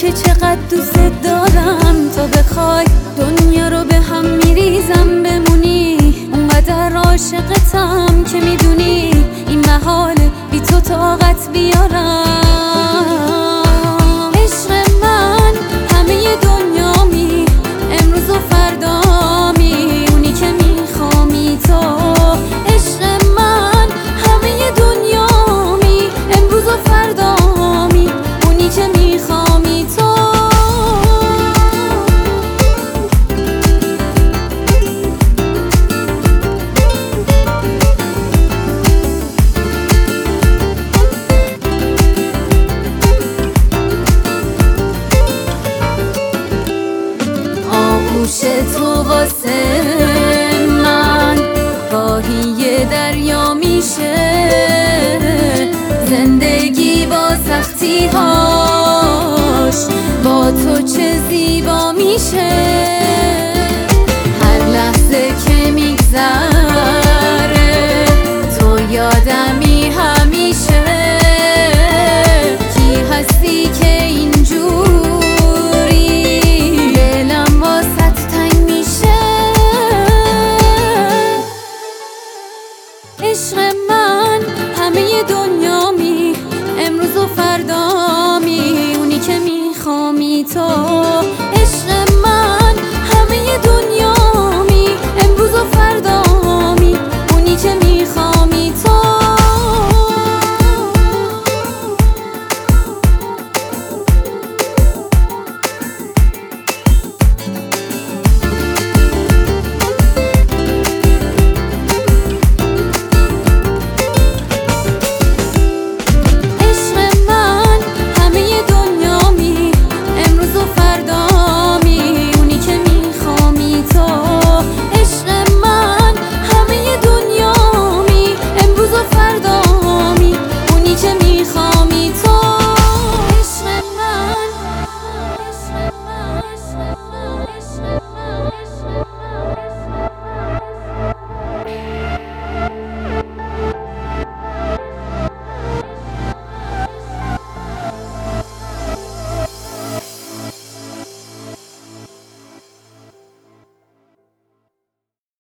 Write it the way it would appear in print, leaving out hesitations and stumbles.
که چقدر دوست دارم. تا بخوای دنیا رو به هم میریزم بمونی، اونقدر عاشقتم که میدونی این محاله بی تو طاقت بیارم. عشق من همه دنیامی، امروز و فردامی، اونی که میخوامی تو. عشق من همه دنیامی، امروز و فردامی، اونی که میخوامی تو. آغوش تو واسه من گاهی یه دریا میشه، زندگی با سختی هاش با تو چه زیبا میشه.